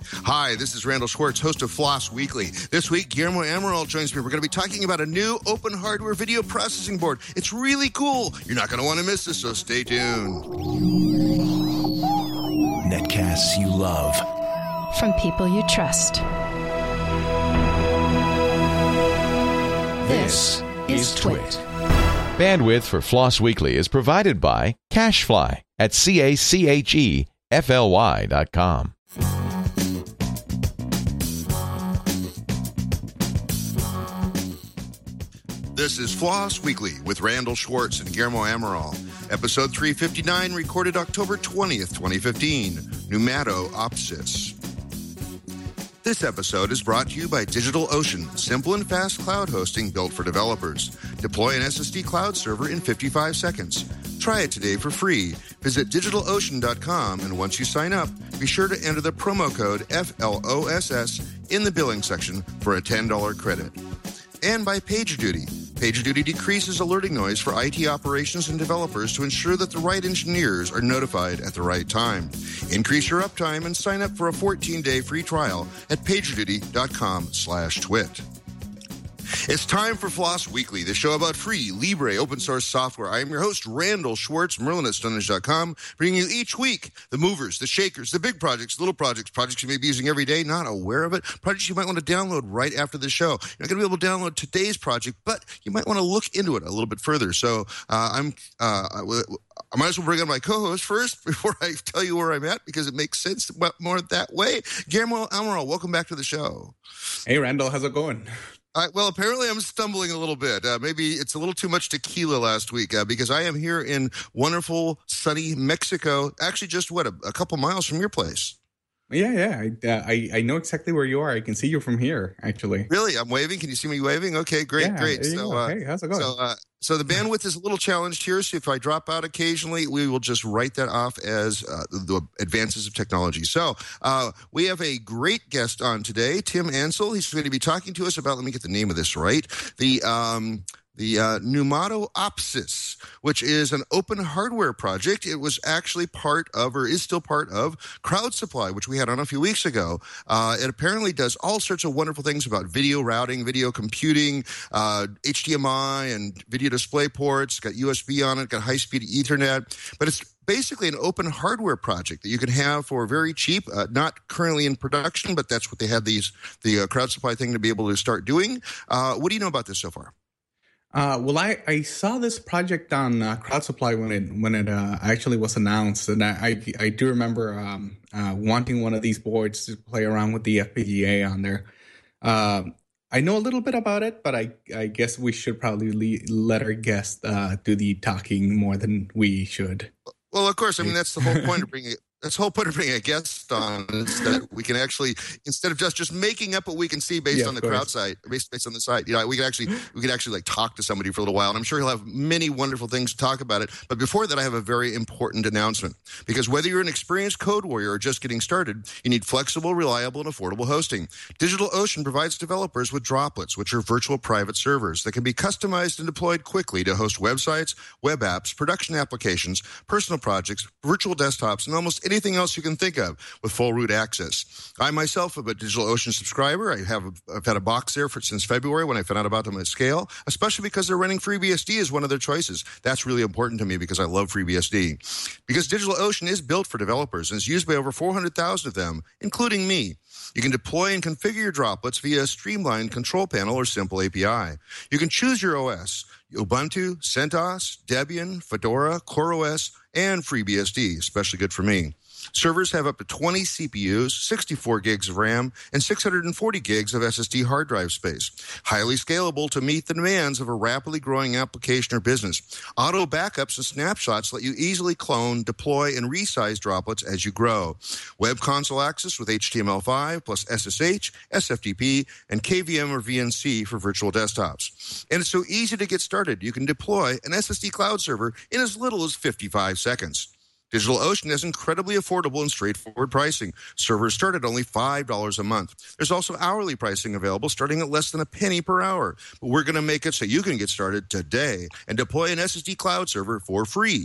Hi, this is Randall Schwartz, host of Floss Weekly. This week, Guillermo Amaral joins me. We're going to be talking about a new open hardware video processing board. It's really cool. You're not going to want to miss this, so stay tuned. Netcasts you love. From people you trust. This is Twit. Bandwidth for Floss Weekly is provided by CacheFly at CACHEFLY.com. This is Floss Weekly with Randall Schwartz and Guillermo Amaral. Episode 359, recorded October 20th, 2015. Pneumato-Opsis. This episode is brought to you by DigitalOcean, simple and fast cloud hosting built for developers. Deploy an SSD cloud server in 55 seconds. Try it today for free. Visit DigitalOcean.com, and once you sign up, be sure to enter the promo code FLOSS in the billing section for a $10 credit. And by PagerDuty. PagerDuty decreases alerting noise for IT operations and developers to ensure that the right engineers are notified at the right time. Increase your uptime and sign up for a 14-day free trial at PagerDuty.com/twit. It's time for Floss Weekly, the show about free, libre, open-source software. I am your host, Randall Schwartz, Merlin at Stonehenge.com, bringing you each week the movers, the shakers, the big projects, little projects, projects you may be using every day, not aware of it, projects you might want to download right after the show. You're not going to be able to download today's project, but you might want to look into it a little bit further. So I might as well bring on my co-host first before I tell you where I'm at, because it makes sense more that way. Guillermo Amaral, welcome back to the show. Hey, Randall, how's it going? Well, apparently I'm stumbling a little bit. Maybe it's a little too much tequila last week because I am here in wonderful, sunny Mexico, actually just, a couple miles from your place. Yeah. I know exactly where you are. I can see you from here, actually. Really? I'm waving? Can you see me waving? Okay, great. So, hey, how's it going? So the bandwidth is a little challenged here, so if I drop out occasionally, we will just write that off as the advances of technology. So we have a great guest on today, Tim Ansel. He's going to be talking to us about, let me get the name of this right, the Pneumato-Opsis, which is an open hardware project. It was actually part of, or is still part of, CrowdSupply, which we had on a few weeks ago. It apparently does all sorts of wonderful things about video routing, video computing, HDMI and video display ports, got USB on it, got high-speed Ethernet, but it's basically an open hardware project that you can have for very cheap, not currently in production, but that's what they had the CrowdSupply thing to be able to start doing. What do you know about this so far? Well, I saw this project on CrowdSupply when it actually was announced, and I do remember wanting one of these boards to play around with the FPGA on there. I know a little bit about it, but I guess we should probably let our guest do the talking more than we should. Well, of course. I mean, that's the whole point of bringing it. That's the whole point of bringing a guest on, is that we can actually, instead of just making up what we can see based on the crowd site, based on the site, we could actually like talk to somebody for a little while, and I'm sure he'll have many wonderful things to talk about it. But before that, I have a very important announcement, because whether you're an experienced code warrior or just getting started, you need flexible, reliable, and affordable hosting. DigitalOcean provides developers with Droplets, which are virtual private servers that can be customized and deployed quickly to host websites, web apps, production applications, personal projects, virtual desktops, and almost anything else you can think of with full root access. I myself am a DigitalOcean subscriber. I've had a box there since February when I found out about them at scale, especially because they're running FreeBSD as one of their choices. That's really important to me because I love FreeBSD. Because DigitalOcean is built for developers and is used by over 400,000 of them, including me. You can deploy and configure your Droplets via a streamlined control panel or simple API. You can choose your OS: Ubuntu, CentOS, Debian, Fedora, CoreOS, and FreeBSD, especially good for me. Servers have up to 20 CPUs, 64 gigs of RAM, and 640 gigs of SSD hard drive space. Highly scalable to meet the demands of a rapidly growing application or business. Auto backups and snapshots let you easily clone, deploy, and resize Droplets as you grow. Web console access with HTML5 plus SSH, SFTP, and KVM or VNC for virtual desktops. And it's so easy to get started. You can deploy an SSD cloud server in as little as 55 seconds. DigitalOcean has incredibly affordable and straightforward pricing. Servers start at only $5 a month. There's also hourly pricing available starting at less than a penny per hour. But we're going to make it so you can get started today and deploy an SSD cloud server for free.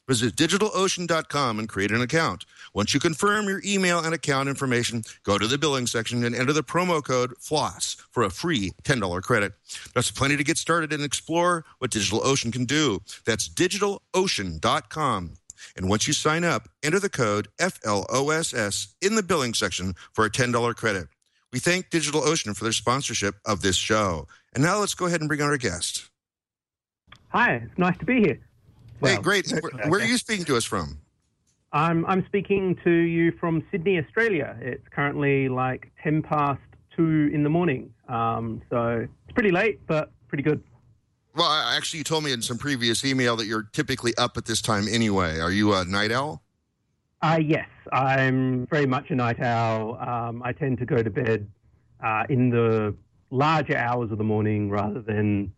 Visit DigitalOcean.com and create an account. Once you confirm your email and account information, go to the billing section and enter the promo code FLOSS for a free $10 credit. That's plenty to get started and explore what DigitalOcean can do. That's DigitalOcean.com. And once you sign up, enter the code FLOSS in the billing section for a $10 credit. We thank DigitalOcean for their sponsorship of this show. And now let's go ahead and bring on our guest. Hi, it's nice to be here. Hey, great. Where are you speaking to us from? I'm speaking to you from Sydney, Australia. It's currently like 10 past 2 in the morning. So it's pretty late, but pretty good. Well, actually, you told me in some previous email that you're typically up at this time anyway. Are you a night owl? Yes, I'm very much a night owl. I tend to go to bed in the larger hours of the morning rather than,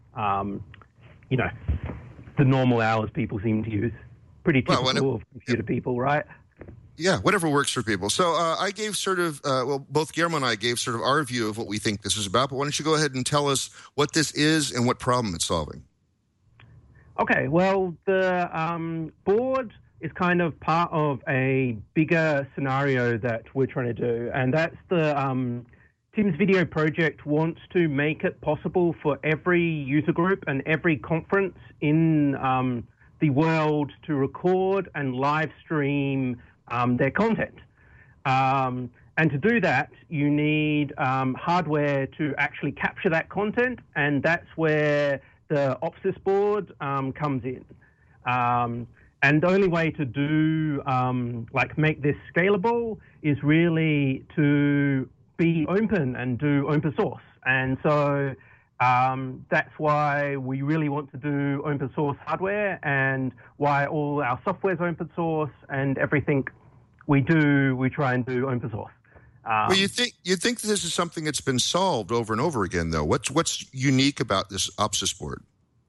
the normal hours people seem to use. Pretty typical of computer people, right? Yeah, whatever works for people. So I gave both Guillermo and I gave sort of our view of what we think this is about, but why don't you go ahead and tell us what this is and what problem it's solving? Okay, well, the board is kind of part of a bigger scenario that we're trying to do, and that's the Tim's Video Project wants to make it possible for every user group and every conference in the world to record and live stream their content. And to do that, you need hardware to actually capture that content, and that's where the OPSIS board comes in. And the only way to do, make this scalable is really to be open and do open source. And so that's why we really want to do open source hardware and why all our software is open source and everything we do, we try and do open source. Well, you think this is something that's been solved over and over again, though. What's unique about this OPSIS board?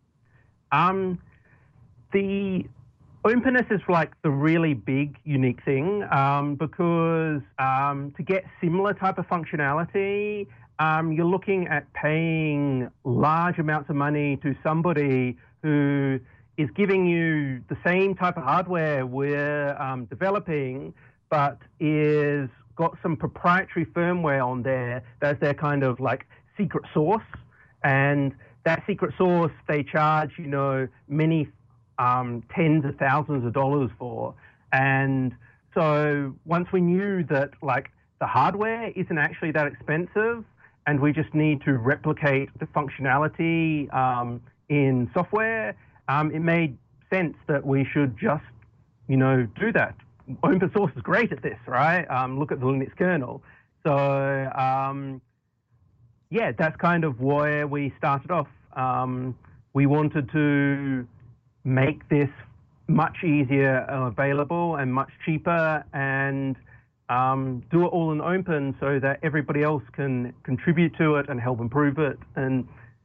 The openness is like the really big, unique thing because to get similar type of functionality, you're looking at paying large amounts of money to somebody who is giving you the same type of hardware we're developing, but is got some proprietary firmware on there that's their kind of like secret sauce. And that secret sauce they charge, many tens of thousands of dollars for. And so once we knew that like the hardware isn't actually that expensive and we just need to replicate the functionality in software, it made sense that we should just, do that. Open source is great at this, right? Look at the Linux kernel. So, that's kind of where we started off. We wanted to make this much easier available and much cheaper and do it all in open so that everybody else can contribute to it and help improve it. And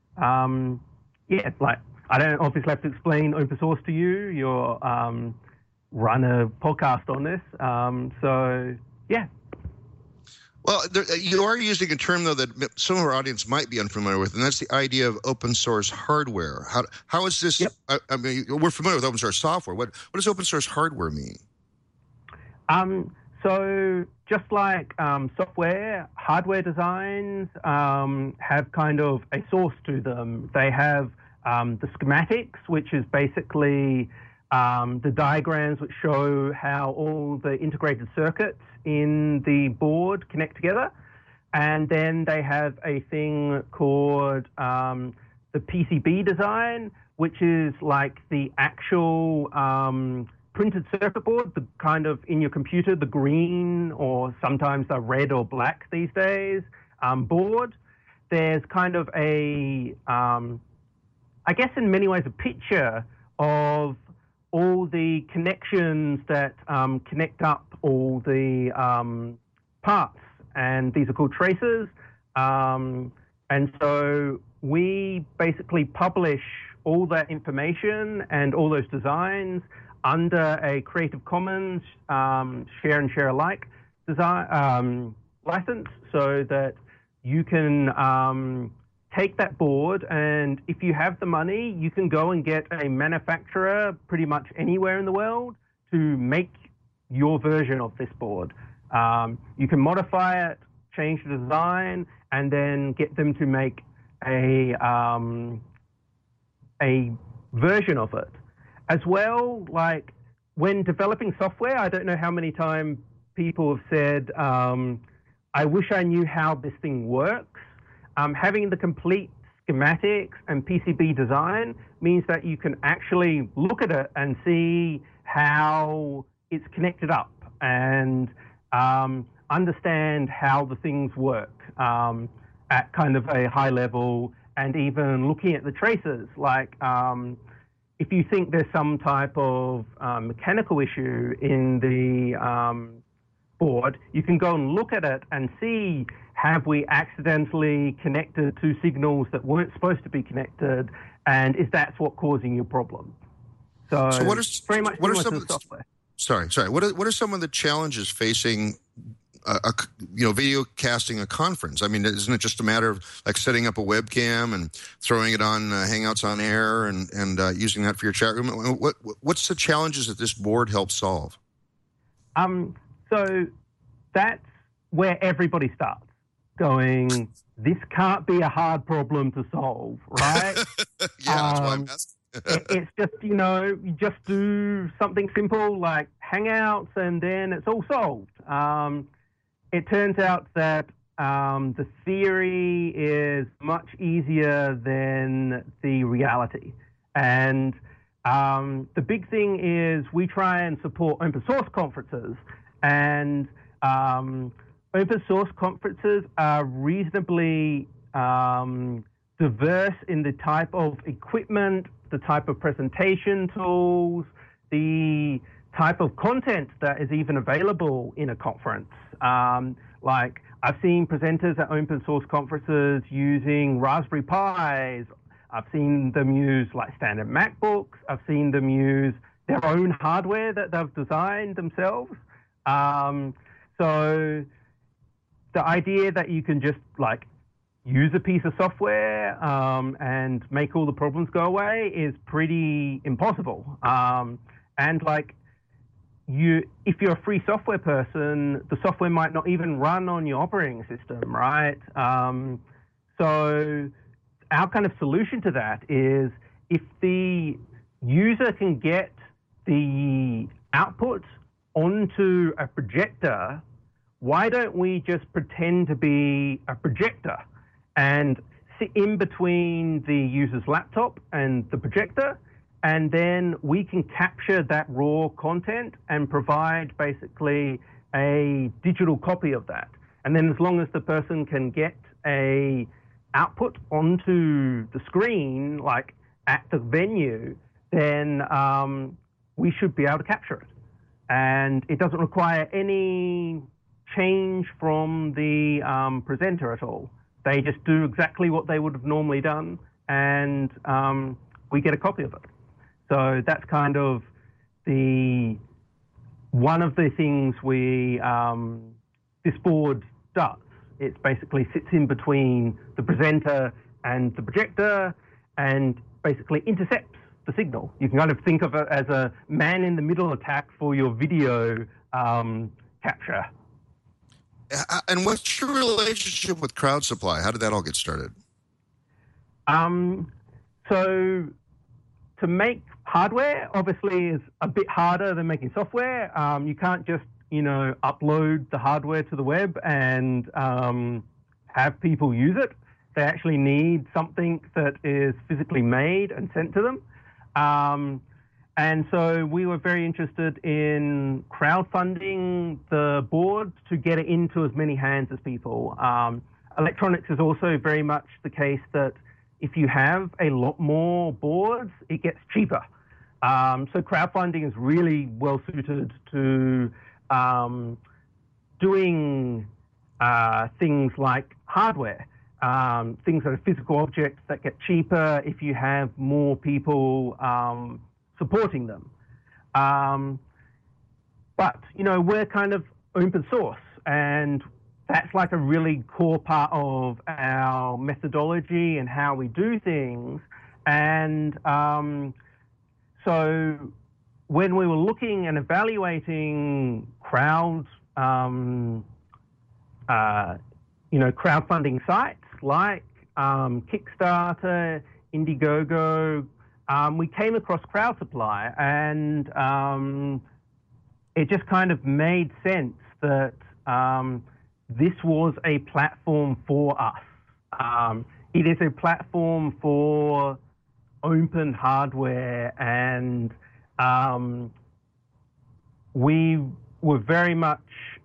I don't obviously have to explain open source to you. You're run a podcast on this. Well, you are using a term, though, that some of our audience might be unfamiliar with, and that's the idea of open source hardware. How is this? Yep. I mean, we're familiar with open source software. What does open source hardware mean? So just like software, hardware designs have kind of a source to them. They have the schematics, which is basically the diagrams which show how all the integrated circuits in the board connect together. And then they have a thing called the PCB design, which is like the actual printed circuit board, the kind of in your computer, the green or sometimes the red or black these days board. There's kind of a, I guess in many ways, a picture of all the connections that connect up all the parts, and these are called traces. And so we basically publish all that information and all those designs under a Creative Commons share and share alike design license, so that you can take that board, and if you have the money, you can go and get a manufacturer pretty much anywhere in the world to make your version of this board. You can modify it, change the design, and then get them to make a version of it. As well, like when developing software, I don't know how many times people have said, I wish I knew how this thing works. Having the complete schematics and PCB design means that you can actually look at it and see how it's connected up and understand how the things work at kind of a high level, and even looking at the traces. Like if you think there's some type of mechanical issue in the board, you can go and look at it and see, have we accidentally connected two signals that weren't supposed to be connected, and is that what causing your problem? So what are very much what are some to of the software. Sorry. What are some of the challenges facing video casting a conference? I mean, isn't it just a matter of like setting up a webcam and throwing it on Hangouts on Air and using that for your chat room? What's the challenges that this board helps solve? So that's where everybody starts, going, this can't be a hard problem to solve, right? That's why I'm asking. It's just, you just do something simple like Hangouts and then it's all solved. It turns out that the theory is much easier than the reality. And the big thing is we try and support open source conferences, and open source conferences are reasonably diverse in the type of equipment, the type of presentation tools, the type of content that is even available in a conference. Like I've seen presenters at open source conferences using Raspberry Pis. I've seen them use like standard MacBooks. I've seen them use their own hardware that they've designed themselves. So the idea that you can just like use a piece of software and make all the problems go away is pretty impossible. And like if you're a free software person, the software might not even run on your operating system, right? So our kind of solution to that is if the user can get the output onto a projector, why don't we just pretend to be a projector and sit in between the user's laptop and the projector, and then we can capture that raw content and provide basically a digital copy of that. And then as long as the person can get a output onto the screen, like at the venue, then we should be able to capture it. And it doesn't require any change from the presenter at all. They just do exactly what they would have normally done, and we get a copy of it. So that's kind of one of the things this board does. It basically sits in between the presenter and the projector and basically intercepts the signal. You can kind of think of it as a man-in-the-middle attack for your video capture. And what's your relationship with Crowd Supply? How did that all get started? So to make hardware, obviously, is a bit harder than making software. You can't just, upload the hardware to the web and have people use it. They actually need something that is physically made and sent to them. And so we were very interested in crowdfunding the board to get it into as many hands as people. Electronics is also very much the case that if you have a lot more boards, it gets cheaper. So crowdfunding is really well suited to doing things like hardware, things that are physical objects that get cheaper if you have more people supporting them. But, we're kind of open source, and that's like a really core part of our methodology and how we do things. And so when we were looking and evaluating crowdfunding sites like Kickstarter, Indiegogo, we came across Crowd Supply, and it just kind of made sense that this was a platform for us. It is a platform for open hardware, and we were very much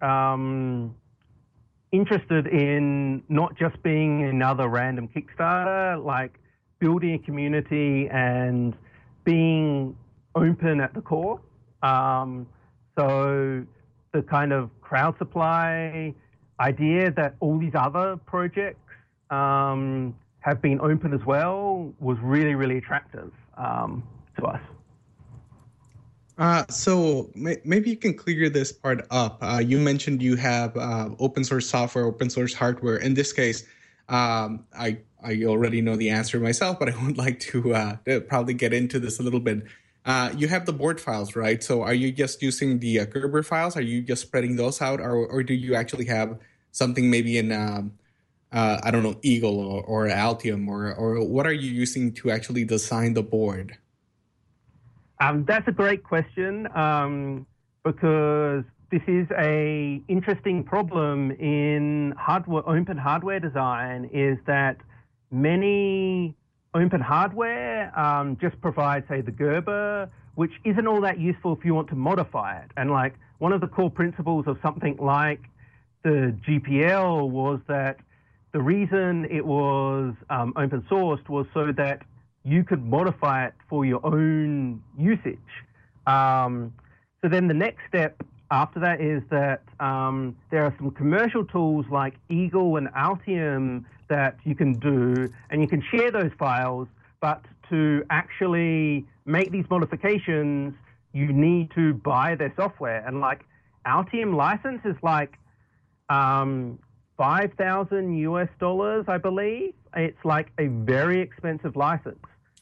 interested in not just being another random Kickstarter, like building a community and being open at the core. So the kind of Crowd Supply idea that all these other projects have been open as well was really, really attractive to us. So maybe you can clear this part up. You mentioned you have open source software, open source hardware. In this case, I already know the answer myself, but I would like to probably get into this a little bit. You have the board files, right? So are you just using the Gerber files? Are you just spreading those out? Or do you actually have something maybe in, I don't know, Eagle or Altium? Or what are you using to actually design the board? That's a great question, because this is a interesting problem in open hardware design, is that many open hardware just provides, say, the Gerber, which isn't all that useful if you want to modify it. And like one of the core principles of something like the GPL was that the reason it was open sourced was so that you could modify it for your own usage. So then the next step after that is that there are some commercial tools like Eagle and Altium that you can do, and you can share those files, but to actually make these modifications, you need to buy their software. And like Altium license is like $5,000 US, I believe. It's like a very expensive license.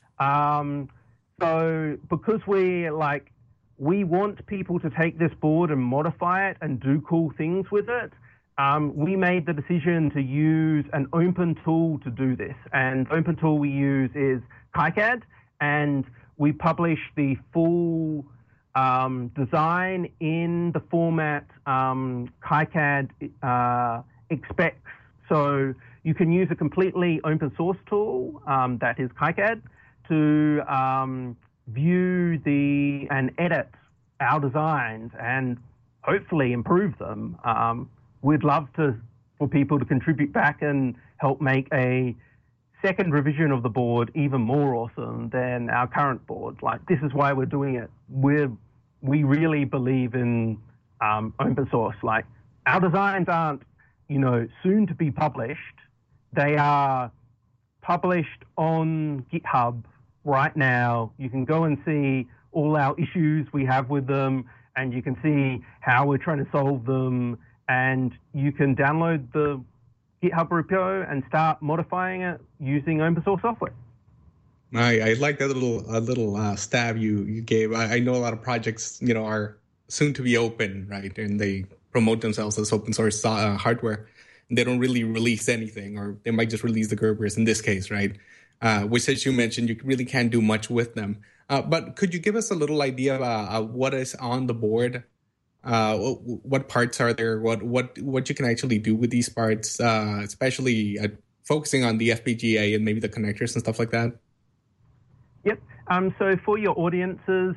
So because we want people to take this board and modify it and do cool things with it, we made the decision to use an open tool to do this. And the open tool we use is KiCad, and we publish the full design in the format KiCad expects. So you can use a completely open source tool, that is KiCad, to view and edit our designs and hopefully improve them. We'd love for people to contribute back and help make a second revision of the board even more awesome than our current board. Like, this is why we're doing it. We really believe in open source. Like, our designs aren't, soon to be published. They are published on GitHub right now. You can go and see all our issues we have with them, and you can see how we're trying to solve them, and you can download the GitHub repo and start modifying it using open source software. I like that little stab you gave. I know a lot of projects, are soon to be open, right? And they promote themselves as open source hardware. They don't really release anything, or they might just release the Gerbers in this case, right? Which, as you mentioned, you really can't do much with them. But could you give us a little idea of what is on the board? What parts are there? What you can actually do with these parts, especially focusing on the FPGA and maybe the connectors and stuff like that? Yep. So for your audience's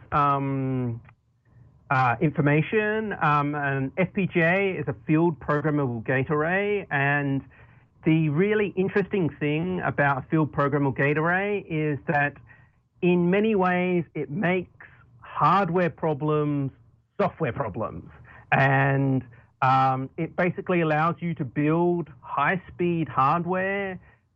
information, an FPGA is a field programmable gate array, and the really interesting thing about a field programmable gate array is that in many ways it makes hardware problems software problems, and it basically allows you to build high-speed hardware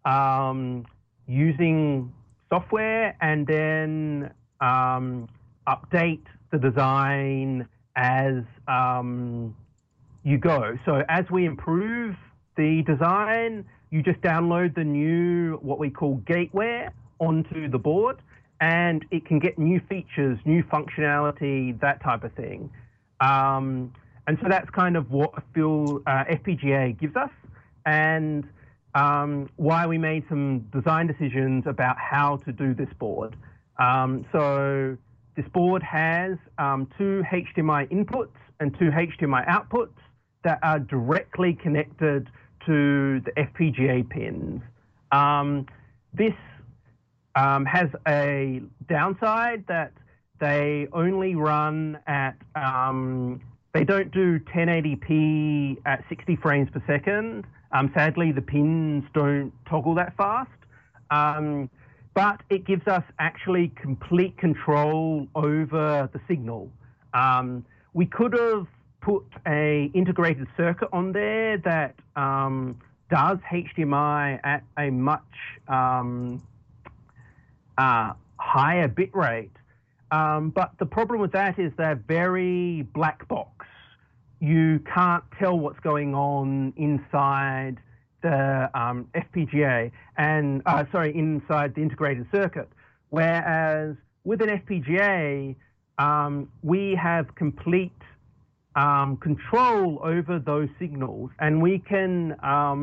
using software, and then update the design as you go. So as we improve the design, you just download the new, what we call gateware, onto the board, and it can get new features, new functionality, that type of thing. And so that's kind of what FPGA gives us, and why we made some design decisions about how to do this board. So this board has 2 HDMI inputs and 2 HDMI outputs that are directly connected to the FPGA pins. This has a downside that they only run at, they don't do 1080p at 60 frames per second. Sadly, the pins don't toggle that fast. But it gives us actually complete control over the signal. We could have put a integrated circuit on there that does HDMI at a much higher bit rate. But the problem with that is they're very black box. You can't tell what's going on inside the FPGA and inside the integrated circuit. Whereas with an FPGA, we have complete control over those signals, and we can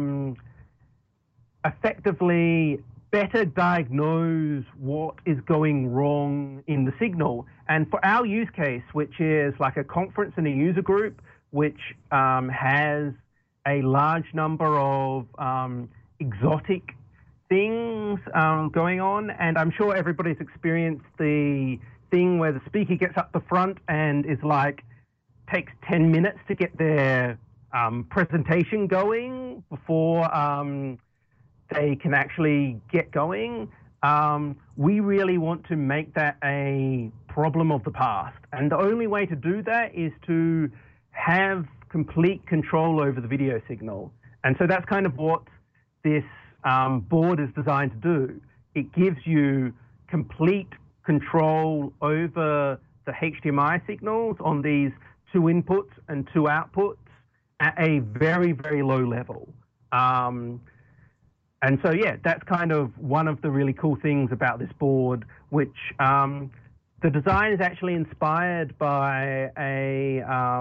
effectively better diagnose what is going wrong in the signal. And for our use case, which is like a conference and a user group, which has a large number of exotic things going on, and I'm sure everybody's experienced the thing where the speaker gets up the front and is like, takes 10 minutes to get their presentation going before they can actually get going. We really want to make that a problem of the past. And the only way to do that is to have complete control over the video signal. And so that's kind of what this board is designed to do. It gives you complete control over the HDMI signals on these 2 inputs and 2 outputs at a very, very low level. And so, yeah, that's kind of one of the really cool things about this board, which the design is actually inspired by a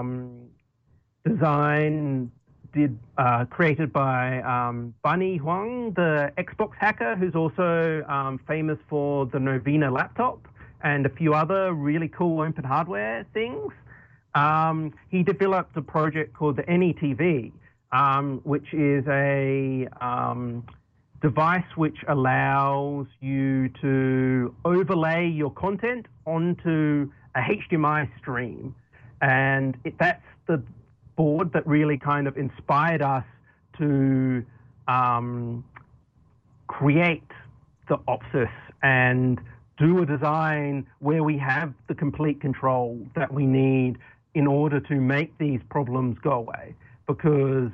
design created by Bunny Huang, the Xbox hacker, who's also famous for the Novena laptop and a few other really cool open hardware things. He developed a project called the NETV, which is a device which allows you to overlay your content onto a HDMI stream. And that's the board that really kind of inspired us to create the Opsis and do a design where we have the complete control that we need in order to make these problems go away. Because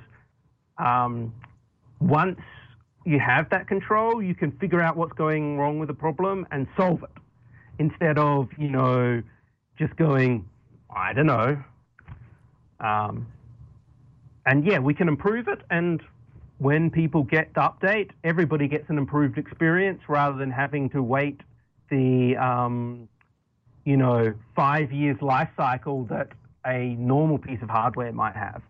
once you have that control, you can figure out what's going wrong with the problem and solve it, instead of, just going, I don't know. And yeah, we can improve it, and when people get the update, everybody gets an improved experience rather than having to wait the 5 years life cycle that a normal piece of hardware might have.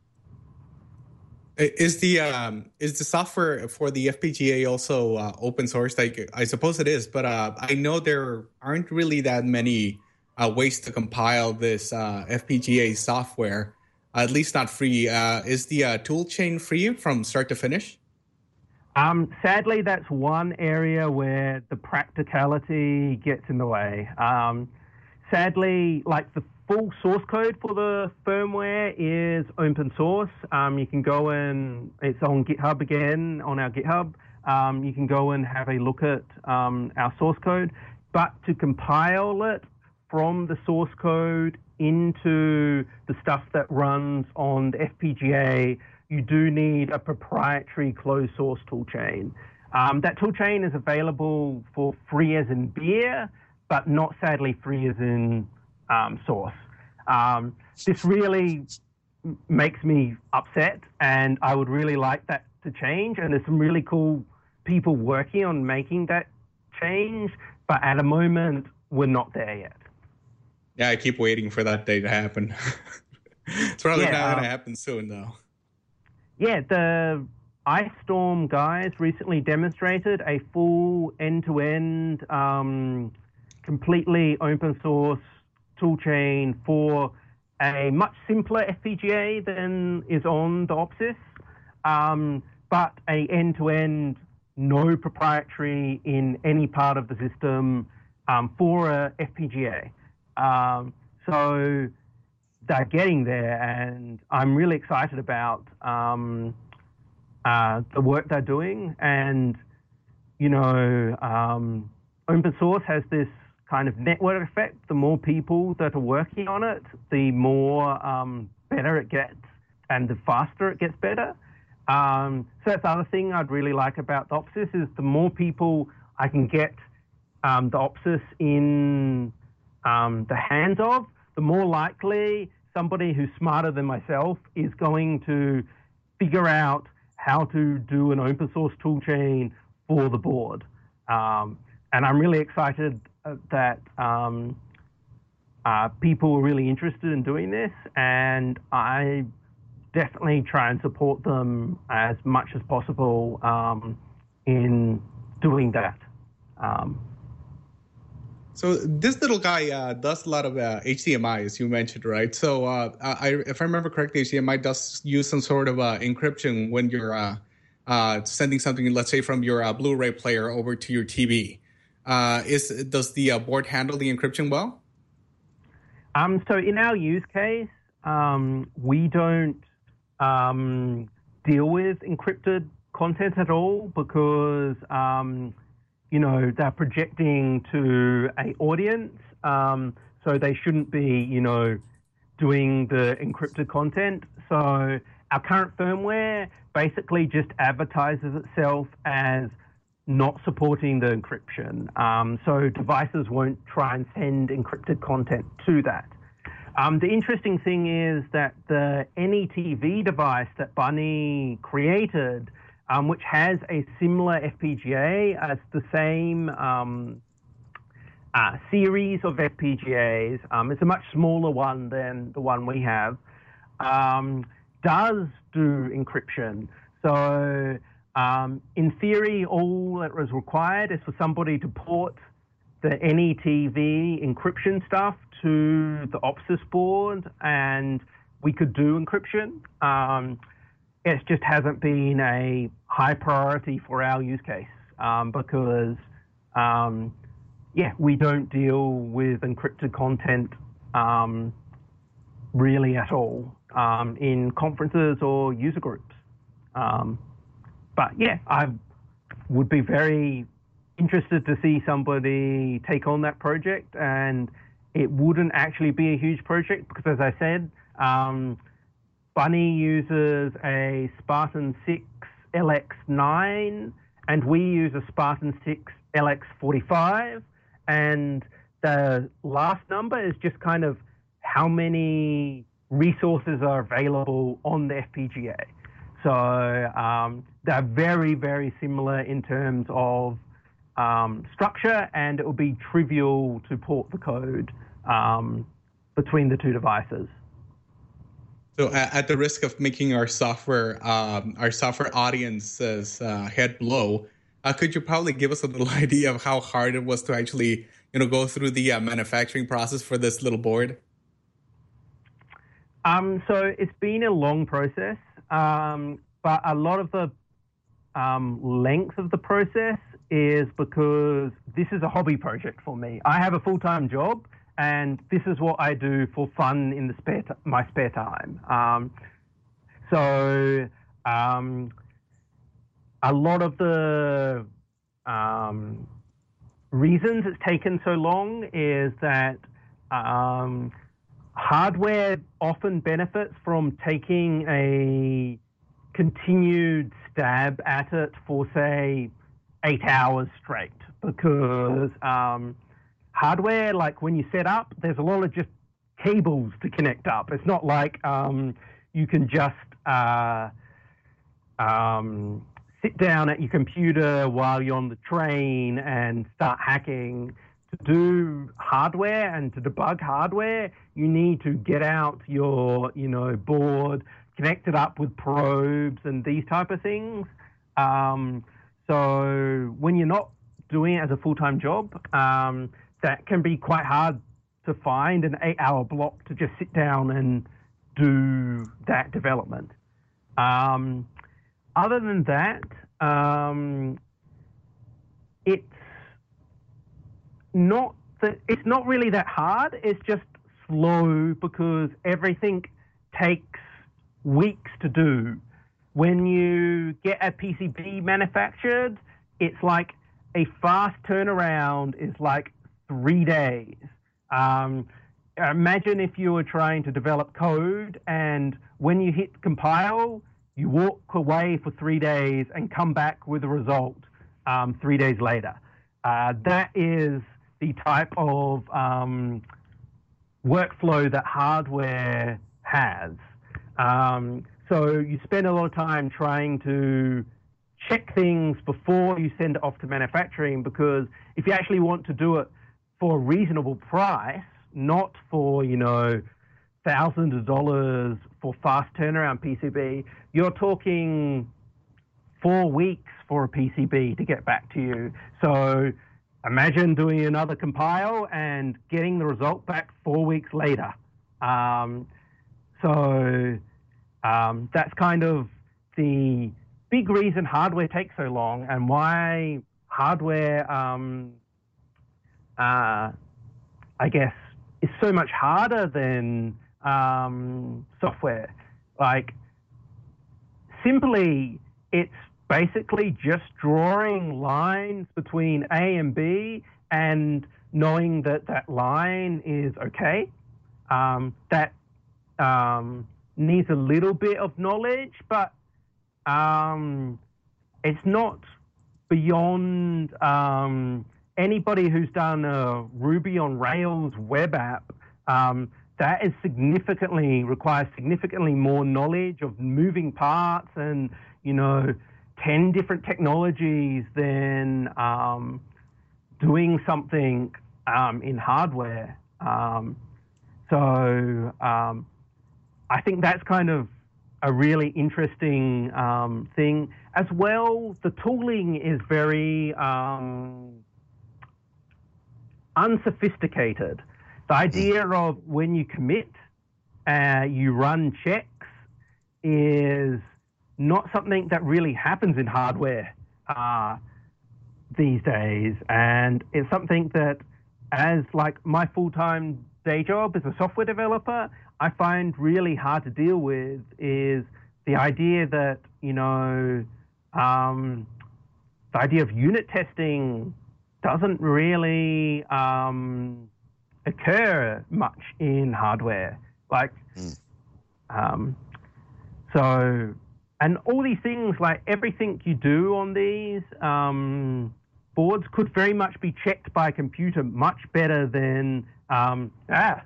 Is the software for the FPGA also open source? Like, I suppose it is, but I know there aren't really that many ways to compile this FPGA software, at least not free. Is the toolchain free from start to finish? Sadly, that's one area where the practicality gets in the way. Sadly, like the full source code for the firmware is open source. You can go and it's on GitHub again, on our GitHub. You can go and have a look at our source code. But to compile it from the source code into the stuff that runs on the FPGA, you do need a proprietary closed source toolchain. That toolchain is available for free as in beer, but not sadly free as in source. This really makes me upset, and I would really like that to change. And there's some really cool people working on making that change, but at the moment, we're not there yet. Yeah, I keep waiting for that day to happen. It's probably not going to happen soon, though. Yeah, the Ice Storm guys recently demonstrated a full end-to-end, completely open source toolchain for a much simpler FPGA than is on the OPSIS, but a end-to-end, no proprietary in any part of the system for a FPGA. So they're getting there, and I'm really excited about the work they're doing. And, open source has this kind of network effect. The more people that are working on it, the more better it gets and the faster it gets better. So that's the other thing I'd really like about the OPSIS is the more people I can get the OPSIS in the hands of, the more likely somebody who's smarter than myself is going to figure out how to do an open source toolchain for the board. And I'm really excited that people are really interested in doing this, and I definitely try and support them as much as possible in doing that. So this little guy does a lot of HDMI, as you mentioned, right? So if I remember correctly, HDMI does use some sort of encryption when you're sending something, let's say, from your Blu-ray player over to your TV. Does the board handle the encryption well? So in our use case, we don't deal with encrypted content at all because they're projecting to an audience, so they shouldn't be, doing the encrypted content. So our current firmware basically just advertises itself as not supporting the encryption. So devices won't try and send encrypted content to that. The interesting thing is that the NETV device that Bunny created, which has a similar FPGA as the same series of FPGAs, it's a much smaller one than the one we have, does do encryption. So in theory, all that was required is for somebody to port the NETV encryption stuff to the OPSIS board, and we could do encryption. It just hasn't been a high priority for our use case because, we don't deal with encrypted content really at all in conferences or user groups. But I would be very interested to see somebody take on that project, and it wouldn't actually be a huge project because, as I said, Bunny uses a Spartan 6 LX9, and we use a Spartan 6 LX45, and the last number is just kind of how many resources are available on the FPGA. So they're very, very similar in terms of structure, and it will be trivial to port the code between the two devices. So at the risk of making our software audience's head blow, could you probably give us a little idea of how hard it was to actually, go through the manufacturing process for this little board? So it's been a long process, but a lot of the length of the process is because this is a hobby project for me. I have a full-time job, and this is what I do for fun in the my spare time. So a lot of the reasons it's taken so long is that hardware often benefits from taking a continued stab at it for, say, 8 hours straight, because hardware, like when you set up, there's a lot of just cables to connect up. It's not like you can just sit down at your computer while you're on the train and start hacking. To do hardware and to debug hardware, you need to get out your, board, connect it up with probes and these type of things. So when you're not doing it as a full-time job, that can be quite hard to find an 8-hour block to just sit down and do that development. Other than that, it's not really that hard. It's just slow because everything takes weeks to do. When you get a PCB manufactured, it's like a fast turnaround is like 3 days. Imagine if you were trying to develop code and when you hit compile, you walk away for 3 days and come back with a result 3 days later. That is the type of workflow that hardware has. So you spend a lot of time trying to check things before you send it off to manufacturing, because if you actually want to do it for a reasonable price, not for, thousands of dollars for fast turnaround PCB, you're talking 4 weeks for a PCB to get back to you. So imagine doing another compile and getting the result back 4 weeks later. That's kind of the big reason hardware takes so long and why hardware, I guess, is so much harder than software. Like, simply, it's basically just drawing lines between A and B and knowing that that line is okay. That needs a little bit of knowledge, but it's not beyond anybody who's done a Ruby on Rails web app. That is requires significantly more knowledge of moving parts and, 10 different technologies than doing something in hardware. I think that's kind of a really interesting thing. As well, the tooling is very unsophisticated. The idea of when you commit, you run checks is not something that really happens in hardware these days. And it's something that, as like my full-time day job as a software developer, I find really hard to deal with is the idea that, the idea of unit testing doesn't really occur much in hardware. And all these things, like everything you do on these boards could very much be checked by a computer much better than, as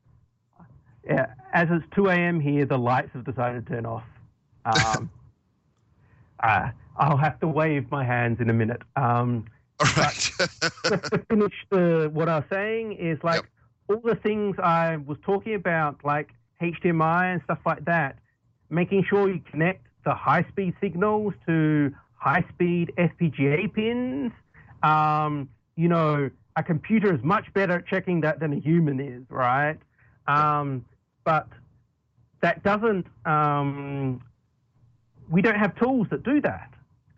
it's 2 a.m. here, the lights have decided to turn off. I'll have to wave my hands in a minute. All right. Just to finish what I was saying is all the things I was talking about, like HDMI and stuff like that, making sure you connect the high-speed signals to high-speed FPGA pins. A computer is much better at checking that than a human is, right? But that doesn't, we don't have tools that do that.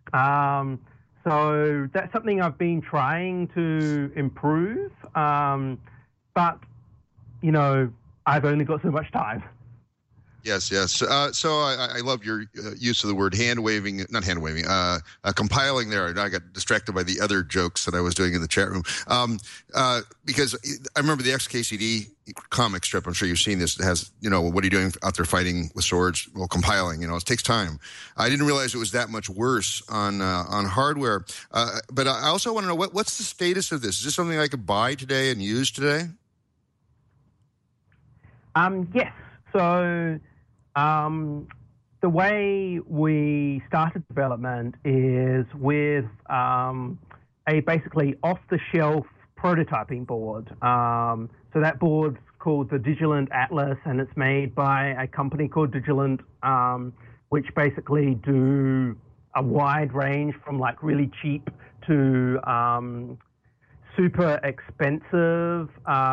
So that's something I've been trying to improve. But, I've only got so much time. Yes. So I love your use of the word compiling there. I got distracted by the other jokes that I was doing in the chat room. Because I remember the XKCD comic strip. I'm sure you've seen this. It has, what are you doing out there fighting with swords? Well, compiling, it takes time. I didn't realize it was that much worse on hardware. But I also want to know what's the status of this? Is this something I could buy today and use today? Yes. So The way we started development is with a basically off-the-shelf prototyping board. So that board's called the Digilent Atlas, and it's made by a company called Digilent, which basically do a wide range from like really cheap to super expensive,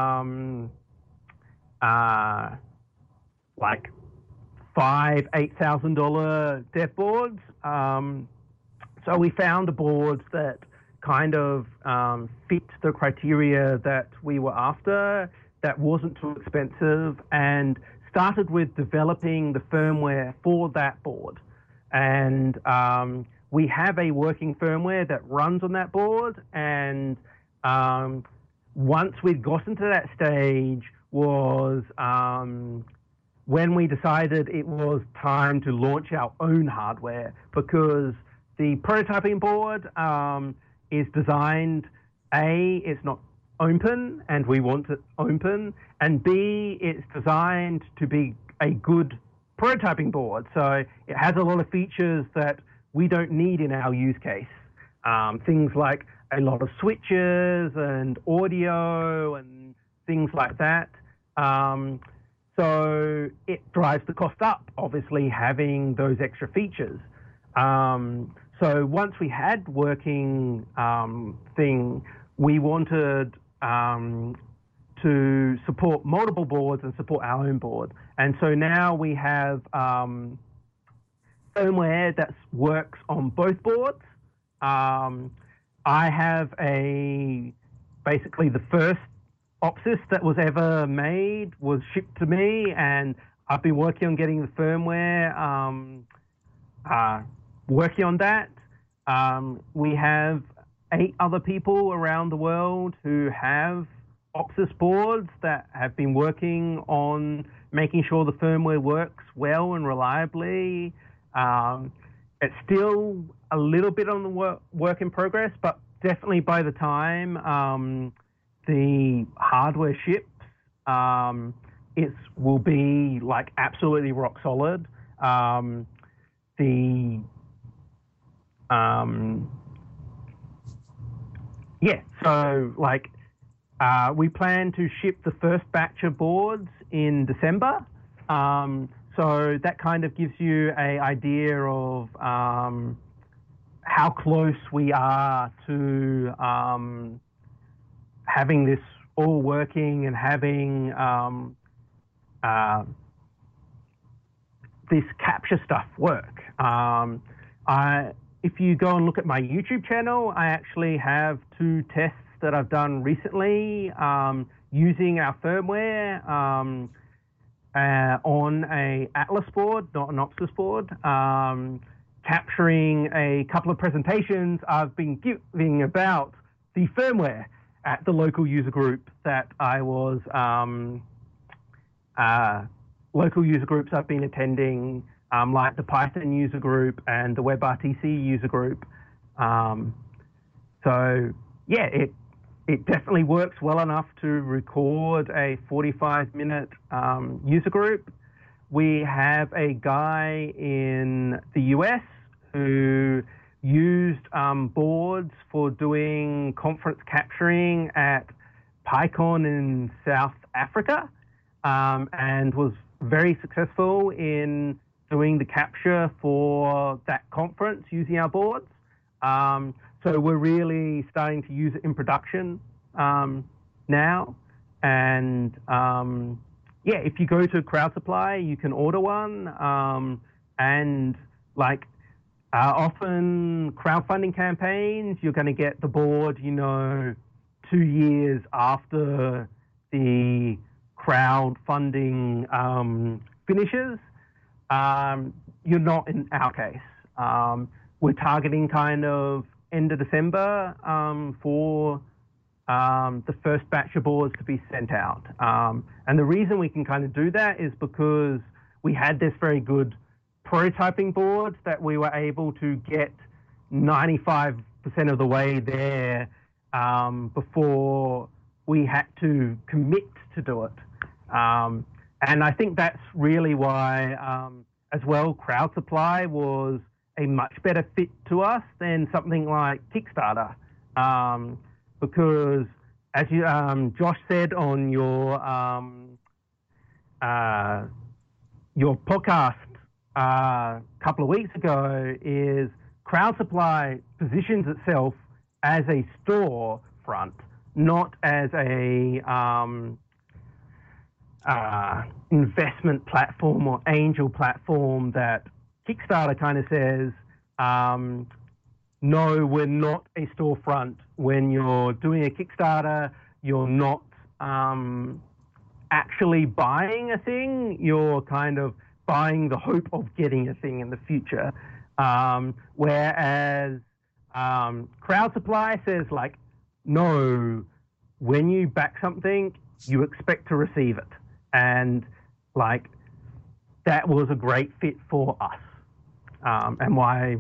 like $8,000 dev boards. So we found the boards that kind of fit the criteria that we were after, that wasn't too expensive, and started with developing the firmware for that board. And we have a working firmware that runs on that board, and once we'd gotten to that stage was when we decided it was time to launch our own hardware, because the prototyping board is designed, A, it's not open, and we want it open, and B, it's designed to be a good prototyping board. So it has a lot of features that we don't need in our use case. Things like a lot of switches and audio and things like that. So it drives the cost up, obviously, having those extra features. So once we had working thing, we wanted to support multiple boards and support our own board. And so now we have firmware that works on both boards. I have basically the first Opsys that was ever made was shipped to me, and I've been working on getting the firmware, working on that. We have 8 other people around the world who have Opsys boards that have been working on making sure the firmware works well and reliably. It's still a little bit on the work in progress, but definitely by the time the hardware ships, it will be like absolutely rock solid. So like we plan to ship the first batch of boards in December. So that kind of gives you an idea of how close we are to having this all working and having this capture stuff work. If you go and look at my YouTube channel, I actually have 2 tests that I've done recently using our firmware on a Atlas board, not an Opsys board, capturing a couple of presentations I've been giving about the firmware at the local user group that I was, local user groups I've been attending, like the Python user group and the WebRTC user group. So yeah, it definitely works well enough to record a 45-minute user group. We have a guy in the US who used boards for doing conference capturing at PyCon in South Africa, and was very successful in doing the capture for that conference using our boards. So we're really starting to use it in production now. And if you go to Crowd Supply, you can order one. And like often crowdfunding campaigns, you're going to get the board, 2 years after the crowdfunding finishes. You're not in our case. We're targeting kind of end of December for the first batch of boards to be sent out. And the reason we can kind of do that is because we had this very good prototyping board that we were able to get 95% of the way there before we had to commit to do it. And I think that's really why, as well, Crowd Supply was a much better fit to us than something like Kickstarter. Because, as you, Josh said on your podcast a couple of weeks ago, is Crowd Supply positions itself as a storefront, not as a investment platform or angel platform that Kickstarter kind of says, no, we're not a storefront. When you're doing a Kickstarter, you're not actually buying a thing. You're kind of buying the hope of getting a thing in the future. Whereas Crowd Supply says, like, no, when you back something, you expect to receive it. And, like, that was a great fit for us. And why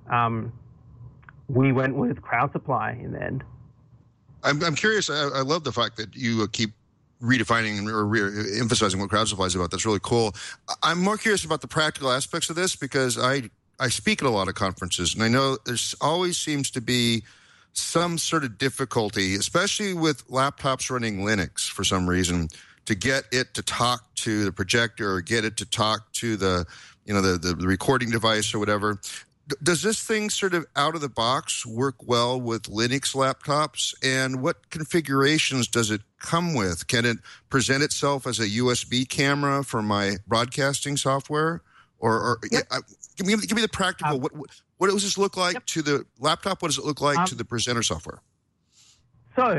we went with Crowd Supply in the end. I'm curious. I love the fact that you keep redefining or emphasizing what Crowd Supply is about. That's really cool. I'm more curious about the practical aspects of this because I speak at a lot of conferences, and I know there's always seems to be some sort of difficulty, especially with laptops running Linux for some reason, to get it to talk to the projector or get it to talk to the recording device or whatever. Does this thing sort of out of the box work well with Linux laptops? And what configurations does it come with? Can it present itself as a USB camera for my broadcasting software? Or Yep. Give me the practical. What does this look like to the laptop? What does it look like to the presenter software? So,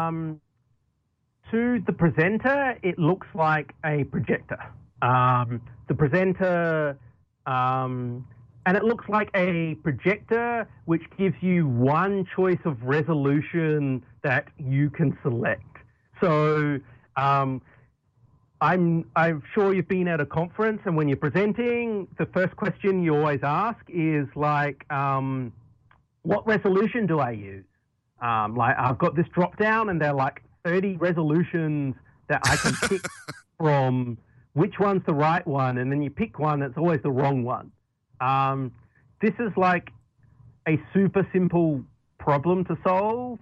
to the presenter, it looks like a projector. The presenter, and it looks like a projector which gives you one choice of resolution that you can select. So, I'm sure you've been at a conference, and when you're presenting, the first question you always ask is like, what resolution do I use? Like, I've got this drop down, and they're like 30 resolutions that I can pick from. Which one's the right one? And then you pick one that's always the wrong one. This is like a super simple problem to solve.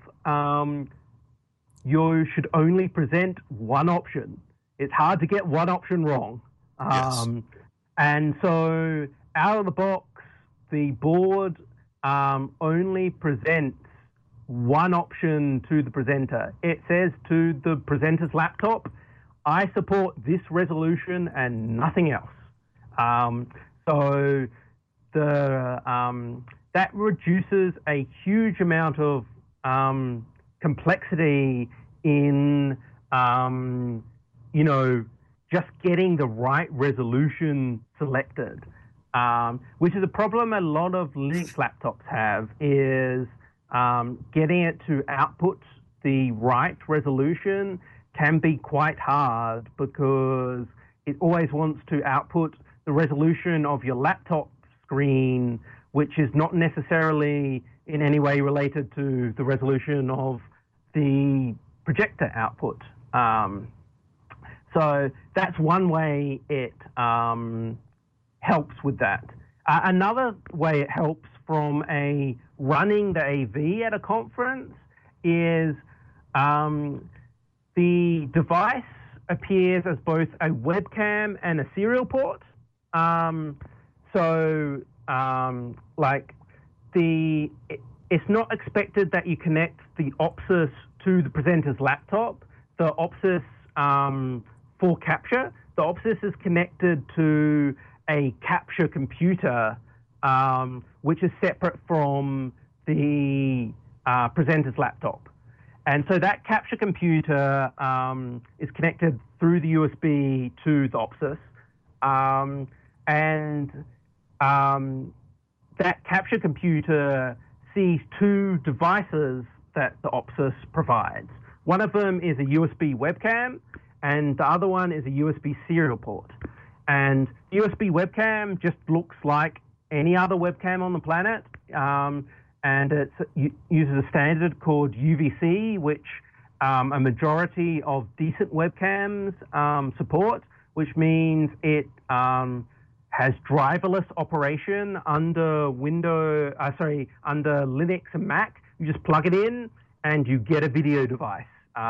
You should only present one option. It's hard to get one option wrong. Yes. And so out of the box, the board only presents one option to the presenter. It says to the presenter's laptop, I support this resolution and nothing else. So that reduces a huge amount of complexity in just getting the right resolution selected, which is a problem a lot of Linux laptops have, is getting it to output the right resolution can be quite hard because it always wants to output the resolution of your laptop screen, which is not necessarily in any way related to the resolution of the projector output. So that's one way it helps with that. Another way it helps from running the AV at a conference is the device appears as both a webcam and a serial port. It's not expected that you connect the OPSIS to the presenter's laptop. The OPSIS for capture, the OPSIS is connected to a capture computer, which is separate from the presenter's laptop. And so that capture computer is connected through the USB to the OPSIS. That capture computer sees two devices that the OPSIS provides. One of them is a USB webcam, and the other one is a USB serial port. And the USB webcam just looks like any other webcam on the planet. And it uses a standard called UVC, which a majority of decent webcams support, which means it has driverless operation under under Linux and Mac. You just plug it in and you get a video device.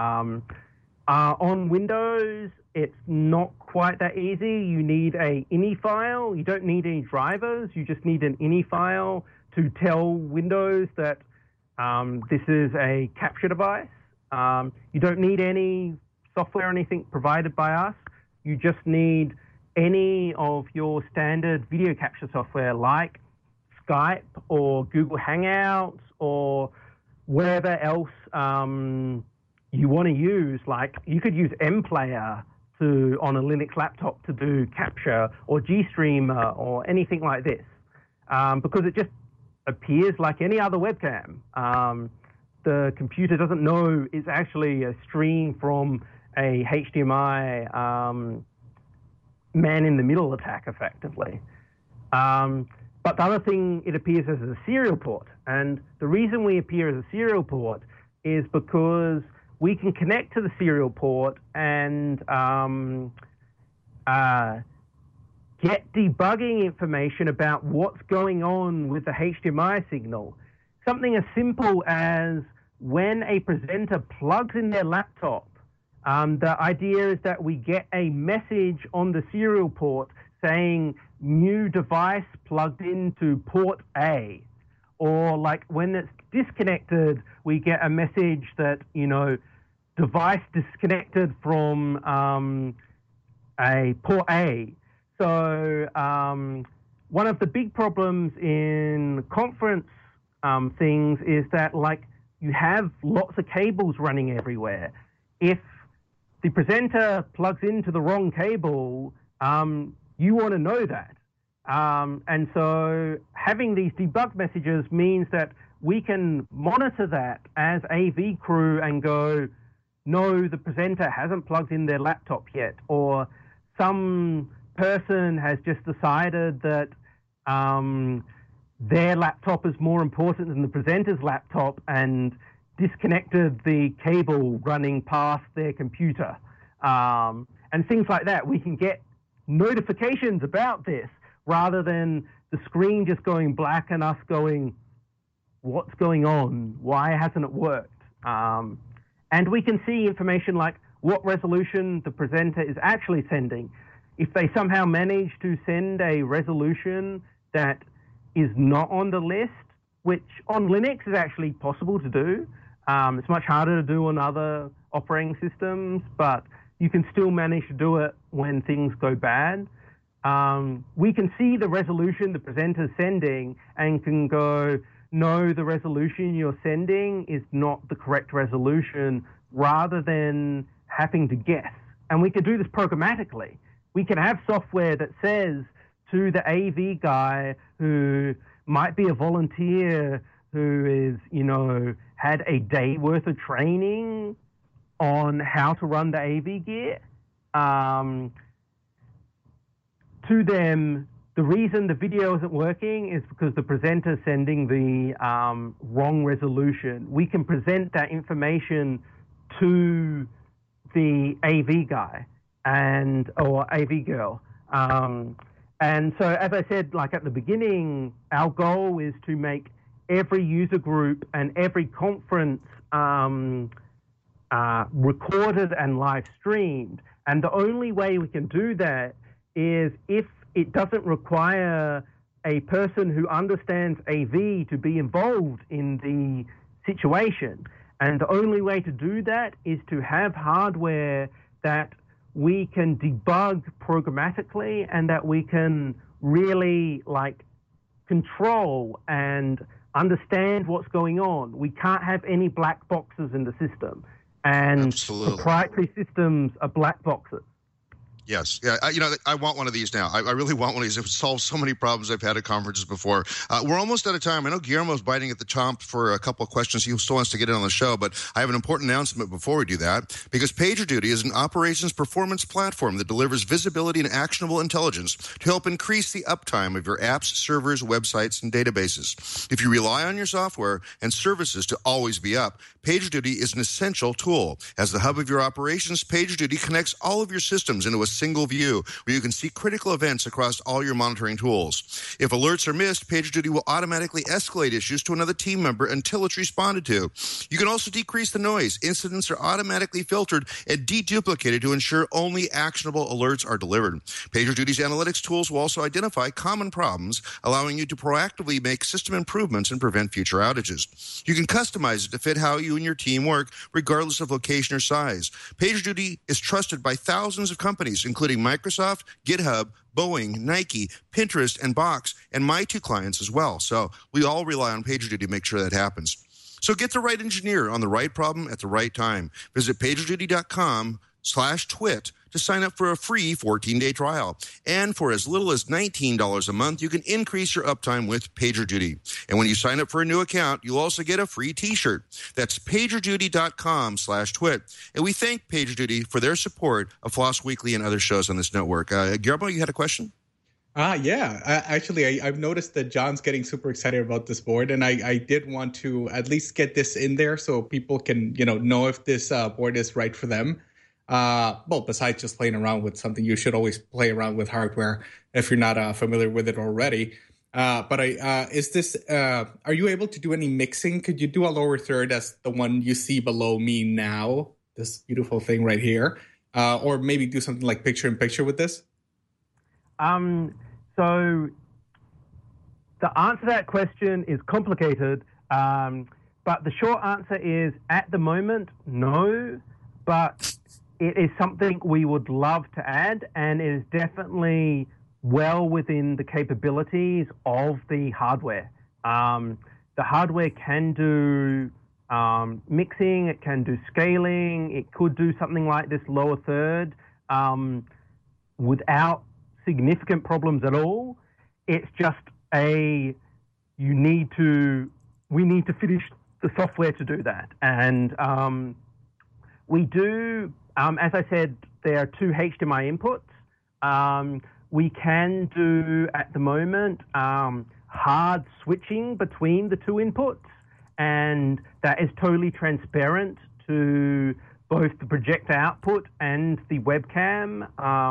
On Windows, it's not quite that easy. You need a ini file. You don't need any drivers. You just need an ini file to tell Windows that this is a capture device. You don't need any software or anything provided by us. You just need any of your standard video capture software like Skype or Google Hangouts or whatever else you want to use. Like you could use MPlayer on a Linux laptop to do capture, or GStreamer or anything like this, because it just appears like any other webcam. The computer doesn't know it's actually a stream from a HDMI man-in-the-middle attack, effectively. But the other thing, it appears as a serial port. And the reason we appear as a serial port is because we can connect to the serial port and get debugging information about what's going on with the HDMI signal. Something as simple as when a presenter plugs in their laptop, the idea is that we get a message on the serial port saying new device plugged into port A. Or like when it's disconnected, we get a message that, device disconnected from a port A. So one of the big problems in conference things is that you have lots of cables running everywhere. If the presenter plugs into the wrong cable, you want to know that. And so having these debug messages means that we can monitor that as AV crew and go, no, the presenter hasn't plugged in their laptop yet, or some person has just decided that their laptop is more important than the presenter's laptop and disconnected the cable running past their computer. And things like that. We can get notifications about this rather than the screen just going black and us going, what's going on? Why hasn't it worked? And we can see information like what resolution the presenter is actually sending. If they somehow manage to send a resolution that is not on the list, which on Linux is actually possible to do. It's much harder to do on other operating systems, but you can still manage to do it when things go bad. We can see the resolution the presenter's sending and can go, no, the resolution you're sending is not the correct resolution, rather than having to guess. And we can do this programmatically. We can have software that says to the AV guy who might be a volunteer who is, had a day worth of training on how to run the AV gear, to them, the reason the video isn't working is because the presenter is sending the wrong resolution. We can present that information to the AV guy or AV girl. And so, as I said, at the beginning, our goal is to make every user group and every conference recorded and live streamed. And the only way we can do that is if it doesn't require a person who understands AV to be involved in the situation. And the only way to do that is to have hardware that we can debug programmatically and that we can really control and understand what's going on. We can't have any black boxes in the system. And Absolutely. Proprietary systems are black boxes. Yes. Yeah. I want one of these now. I really want one of these. It would solve so many problems I've had at conferences before. We're almost out of time. I know Guillermo's biting at the top for a couple of questions. He still wants to get in on the show, but I have an important announcement before we do that, because PagerDuty is an operations performance platform that delivers visibility and actionable intelligence to help increase the uptime of your apps, servers, websites, and databases. If you rely on your software and services to always be up, PagerDuty is an essential tool. As the hub of your operations, PagerDuty connects all of your systems into a single view where you can see critical events across all your monitoring tools. If alerts are missed, PagerDuty will automatically escalate issues to another team member until it's responded to. You can also decrease the noise. Incidents are automatically filtered and deduplicated to ensure only actionable alerts are delivered. PagerDuty's analytics tools will also identify common problems, allowing you to proactively make system improvements and prevent future outages. You can customize it to fit how you and your team work, regardless of location or size. PagerDuty is trusted by thousands of companies, including Microsoft, GitHub, Boeing, Nike, Pinterest, and Box, and my two clients as well. So we all rely on PagerDuty to make sure that happens. So get the right engineer on the right problem at the right time. Visit PagerDuty.com/twit to sign up for a free 14-day trial. And for as little as $19 a month, you can increase your uptime with PagerDuty. And when you sign up for a new account, you'll also get a free t-shirt. That's PagerDuty.com/twit. And we thank PagerDuty for their support of Floss Weekly and other shows on this network. Guillermo, you had a question? Actually, I've noticed that John's getting super excited about this board, and I did want to at least get this in there so people can, know if this board is right for them. Well, besides just playing around with something, you should always play around with hardware if you're not familiar with it already. But are you able to do any mixing? Could you do a lower third as the one you see below me now, this beautiful thing right here? Or maybe do something like picture-in-picture with this? So the answer to that question is complicated, but the short answer is at the moment, no, but it is something we would love to add, and it is definitely well within the capabilities of the hardware. The hardware can do mixing, it can do scaling, it could do something like this lower third without significant problems at all. It's just we need to finish the software to do that. And we do, as I said, there are two HDMI inputs. We can do, at the moment, hard switching between the two inputs, and that is totally transparent to both the projector output and the webcam.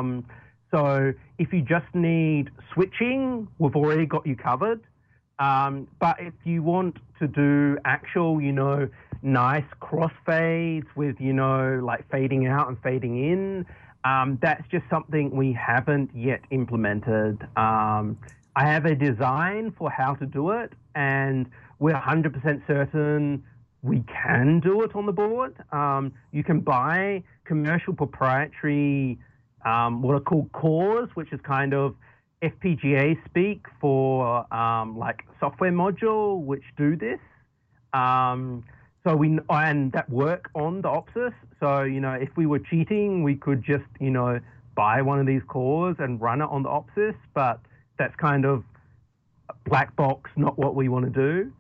So if you just need switching, we've already got you covered. But if you want to do actual, nice crossfades with, like fading out and fading in, that's just something we haven't yet implemented. I have a design for how to do it, and we're 100% certain we can do it on the board. You can buy commercial proprietary what are called cores, which is kind of FPGA speak for like software module, which do this. And that work on the Opsys. So, if we were cheating, we could just, buy one of these cores and run it on the Opsys, but that's kind of black box, not what we want to do.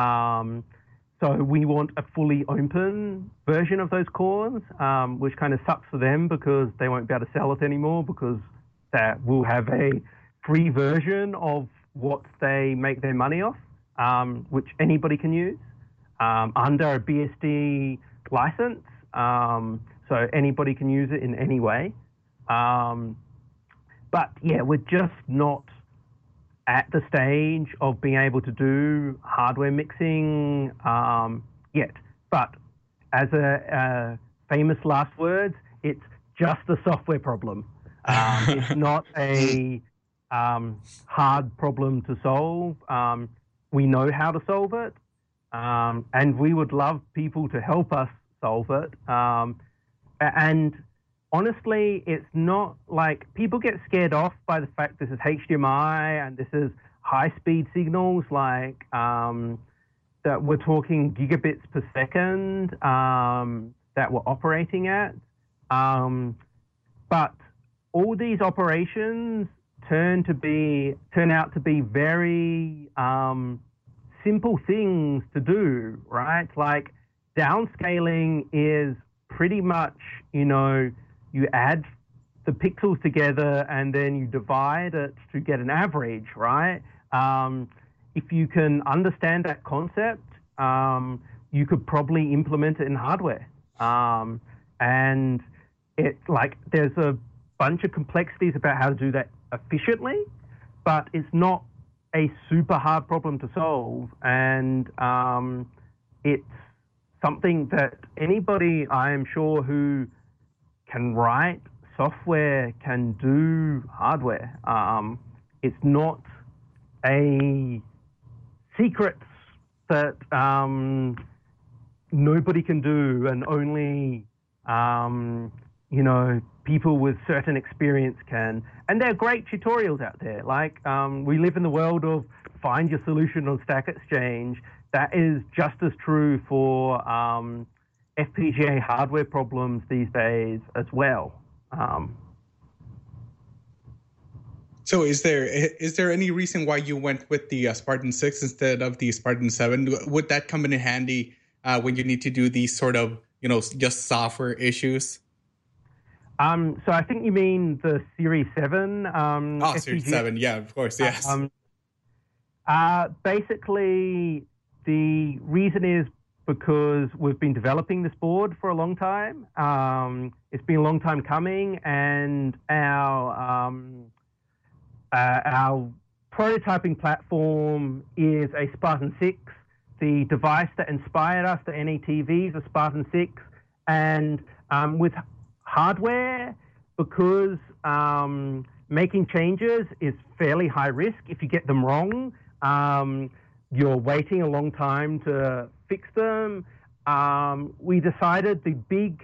So we want a fully open version of those cores, which kind of sucks for them because they won't be able to sell it anymore because that will have a free version of what they make their money off, which anybody can use under a BSD license. So anybody can use it in any way. But yeah, we're just not at the stage of being able to do hardware mixing yet. But as a famous last words, it's just a software problem. It's not a hard problem to solve. We know how to solve it, and we would love people to help us solve it. And honestly, it's not like people get scared off by the fact this is HDMI and this is high-speed signals, like that we're talking gigabits per second that we're operating at. But all these operations turn out to be very simple things to do, right? Like downscaling is pretty much, you add the pixels together and then you divide it to get an average, right? If you can understand that concept, you could probably implement it in hardware. And there's a bunch of complexities about how to do that efficiently, but it's not a super hard problem to solve, and it's something that anybody, I am sure, who can write software can do hardware. It's not a secret that nobody can do, and only people with certain experience can. And there are great tutorials out there. Like we live in the world of find your solution on Stack Exchange. That is just as true for FPGA hardware problems these days as well. So is there any reason why you went with the Spartan 6 instead of the Spartan 7? Would that come in handy when you need to do these sort of, just software issues? So I think you mean the Series 7. Series 7, yeah, of course, yes. Basically, the reason is because we've been developing this board for a long time. It's been a long time coming, and our prototyping platform is a Spartan 6. The device that inspired us, the NETV, is a Spartan 6. And with hardware, because making changes is fairly high risk. If you get them wrong, you're waiting a long time to fix them. We decided the big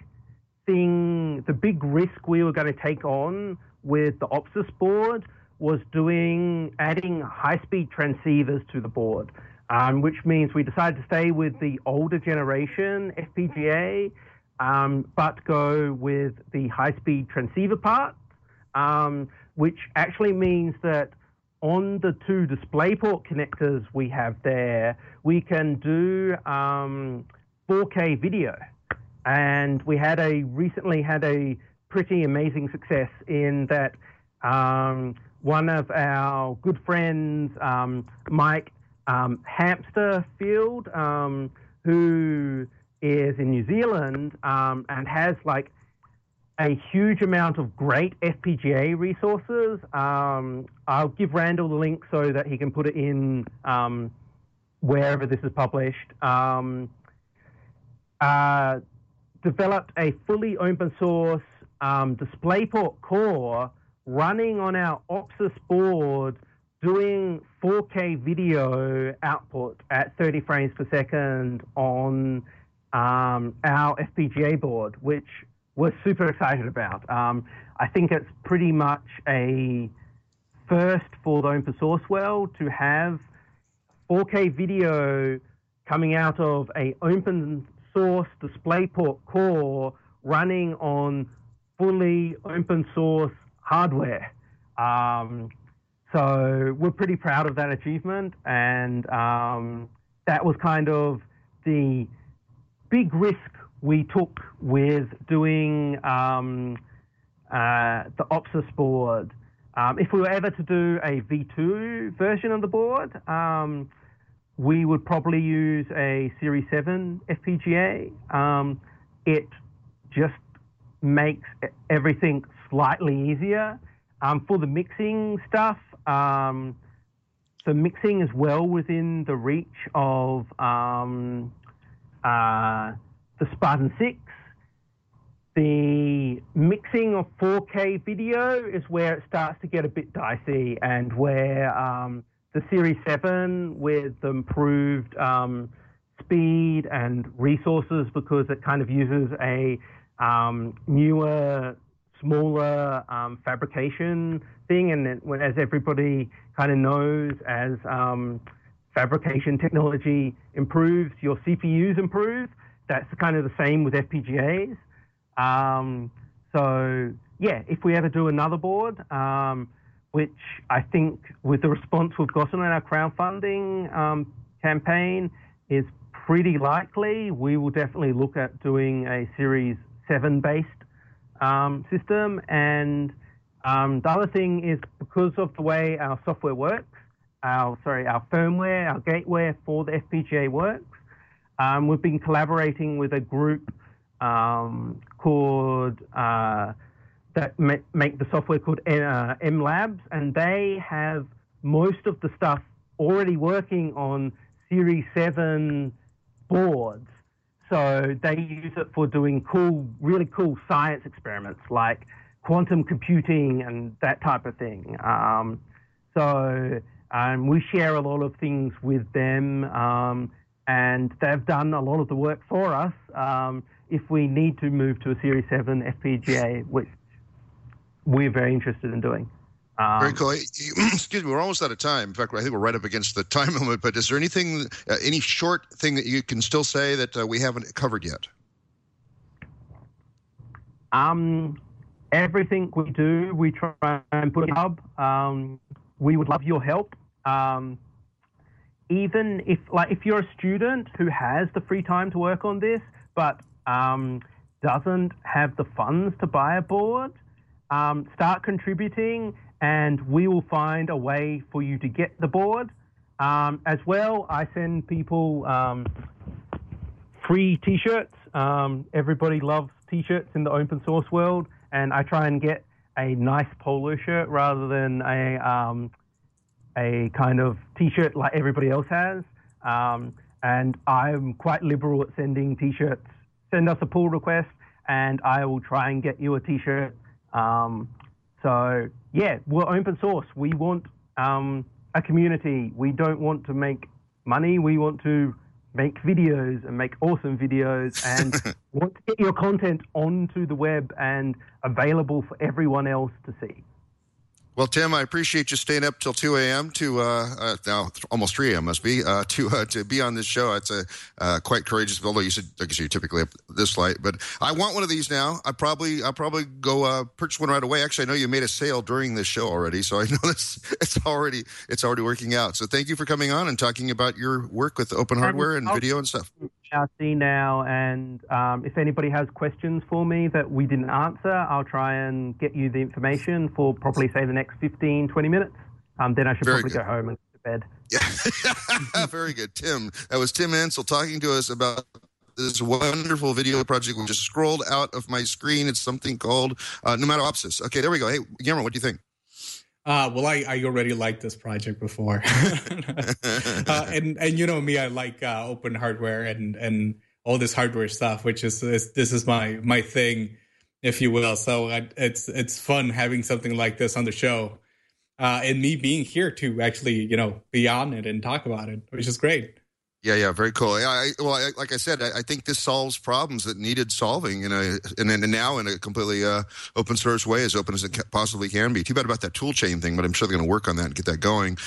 risk we were going to take on with the OPSIS board was adding high-speed transceivers to the board, which means we decided to stay with the older generation FPGA, but go with the high-speed transceiver part, which actually means that on the two DisplayPort connectors we have there, we can do 4K video. And we recently had a pretty amazing success in that one of our good friends, Mike Hamsterfield, who is in New Zealand and has like a huge amount of great FPGA resources. I'll give Randall the link so that he can put it in wherever this is published. Developed a fully open source DisplayPort core running on our OPSIS board, doing 4K video output at 30 frames per second on our FPGA board, which we're super excited about. I think it's pretty much a first for the open source world to have 4K video coming out of an open source DisplayPort core running on fully open source hardware. So we're pretty proud of that achievement, and that was kind of the big risk we took with doing the OPSIS board. If we were ever to do a V2 version of the board, we would probably use a Series 7 FPGA. It just makes everything slightly easier. For the mixing stuff, the mixing is well within the reach of the Spartan 6. The mixing of 4K video is where it starts to get a bit dicey, and where the Series 7 with the improved speed and resources, because it kind of uses a newer, smaller fabrication thing, and as everybody kind of knows, as fabrication technology improves, your CPUs improve. That's kind of the same with FPGAs. So yeah, if we ever do another board, which I think with the response we've gotten on our crowdfunding campaign is pretty likely, we will definitely look at doing a Series 7 based system. And the other thing is, because of the way our software works, our firmware, our gateway for the FPGA works, we've been collaborating with a group called that make the software called M Labs, and they have most of the stuff already working on Series 7 boards. So they use it for doing really cool science experiments like quantum computing and that type of thing. We share a lot of things with them, and they've done a lot of the work for us if we need to move to a Series 7 FPGA, which we're very interested in doing. Very cool. Excuse me, we're almost out of time. In fact, I think we're right up against the time limit, but is there anything, any short thing that you can still say that we haven't covered yet? Everything we do, we try and put in a hub. We would love your help. Even if you're a student who has the free time to work on this, but doesn't have the funds to buy a board, start contributing, and we will find a way for you to get the board. As well, I send people free T-shirts. Everybody loves T-shirts in the open source world, and I try and get a nice polo shirt rather than a kind of T-shirt like everybody else has. And I'm quite liberal at sending T-shirts. Send us a pull request, and I will try and get you a T-shirt. So, yeah, we're open source. We want a community. We don't want to make money. We want to make videos and make awesome videos and want to get your content onto the web and available for everyone else to see. Well, Tim, I appreciate you staying up till 2 a.m. to now almost 3 a.m. must be to be on this show. It's quite courageous. Although you said, like I said, you're typically up this late, but I want one of these now. I'll probably go purchase one right away. Actually, I know you made a sale during this show already, so I know it's already working out. So thank you for coming on and talking about your work with open hardware and video and stuff. RC now, and if anybody has questions for me that we didn't answer, I'll try and get you the information for probably, say, the next 15, 20 minutes. Then I should probably go home and go to bed. Yeah, very good, Tim. That was Tim Ansel talking to us about this wonderful video project. We just scrolled out of my screen. It's something called Nematopsis. Okay, there we go. Hey, Guillermo, what do you think? Well, I already liked this project before. And you know me, I like open hardware and all this hardware stuff, which is this is my thing, if you will. So it's fun having something like this on the show, and me being here to actually, be on it and talk about it, which is great. Yeah, very cool. Like I said, I think this solves problems that needed solving, and now in a completely open source way, as open as it possibly can be. Too bad about that tool chain thing, but I'm sure they're going to work on that and get that going.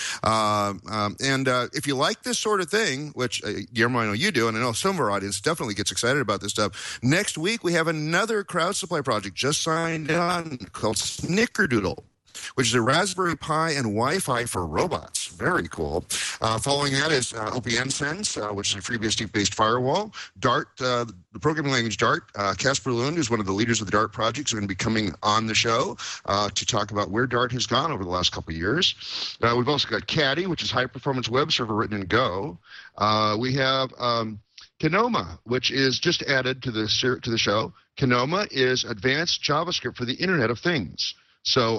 And if you like this sort of thing, which Guillermo, I know you do, and I know some of our audience definitely gets excited about this stuff. Next week we have another crowd supply project just signed on called Snickerdoodle, which is a Raspberry Pi and Wi-Fi for robots. Very cool. Following that is OpenSense, which is a FreeBSD-based firewall. Dart, the programming language Dart. Casper Lund, who's one of the leaders of the Dart project, is going to be coming on the show to talk about where Dart has gone over the last couple of years. We've also got Caddy, which is high-performance web server written in Go. We have Kinoma, which is just added to the show. Kinoma is advanced JavaScript for the Internet of Things. So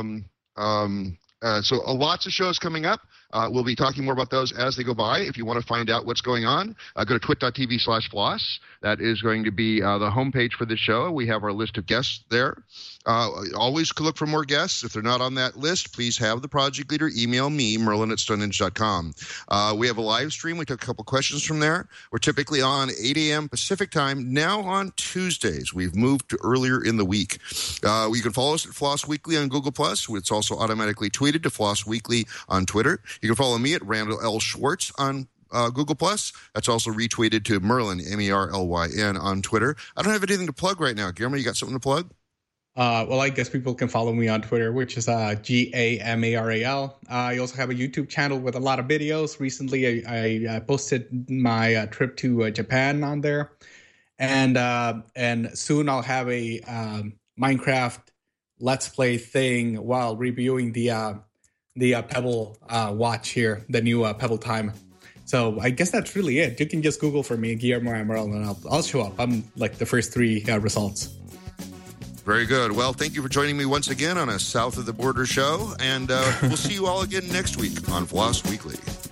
lots of shows coming up. We'll be talking more about those as they go by. If you want to find out what's going on, go to twit.tv/floss. That is going to be the homepage for the show. We have our list of guests there. Always look for more guests. If they're not on that list, please have the project leader email me, merlin@stoneninja.com. We have a live stream. We took a couple questions from there. We're typically on 8 a.m. Pacific time, now on Tuesdays. We've moved to earlier in the week. You can follow us at Floss Weekly on Google+. It's also automatically tweeted to Floss Weekly on Twitter. You can follow me at Randall L. Schwartz on Google+. That's also retweeted to Merlin, MERLYN, on Twitter. I don't have anything to plug right now. Guillermo, you got something to plug? Well, I guess people can follow me on Twitter, which is GAMARAL. I also have a YouTube channel with a lot of videos. Recently, I posted my trip to Japan on there. And soon I'll have a Minecraft Let's Play thing while reviewing the Pebble watch here, the new Pebble Time. So I guess that's really it. You can just Google for me, Guillermo Amaral, and I'll show up. I'm like the first three results. Very good. Well, thank you for joining me once again on a South of the Border show, and we'll see you all again next week on Floss Weekly.